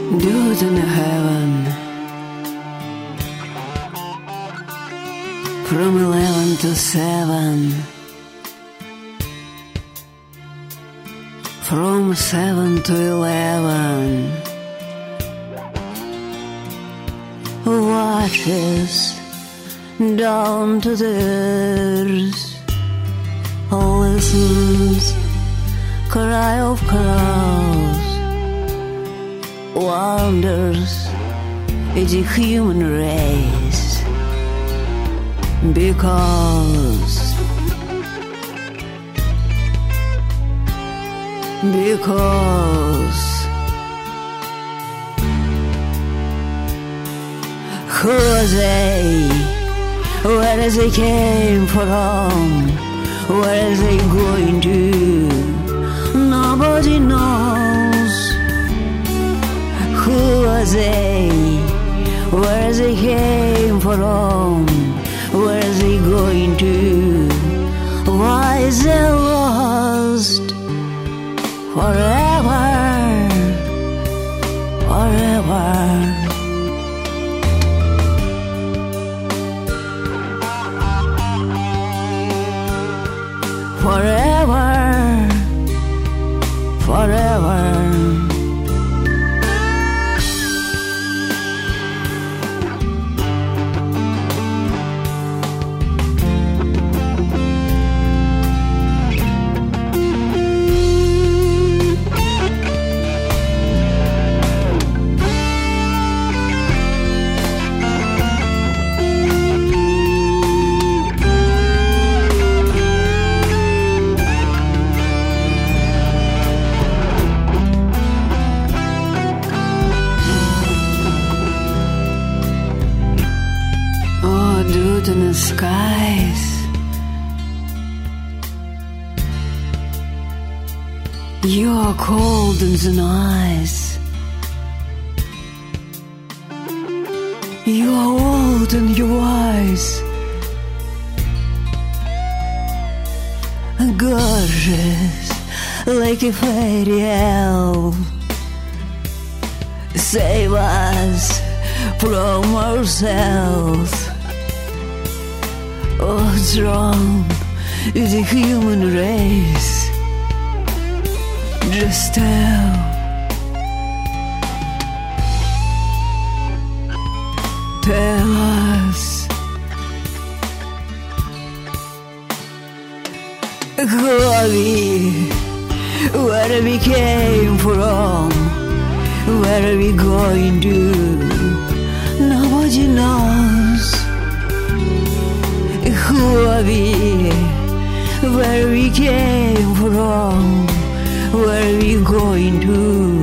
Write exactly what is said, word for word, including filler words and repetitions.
Dude in heaven, from eleven to seven, from seven to eleven, watches down to the earth, listens, cry of crows, wonders it's a human race, because because who are they, where they came from, where are they going to, nobody knows. Who are they? Where they came from? Where are they going to? Why is they lost? Forever, forever. Forever, forever. Dude in the skies, you are cold in the eyes, you are old in your eyes, gorgeous like a fairy tale. Save us from ourselves. What's wrong with the human race? Just tell. Tell us. Who are we? Where we came from? Where are we going to? Nobody knows. Who are we? Where we came from? Where are we going to?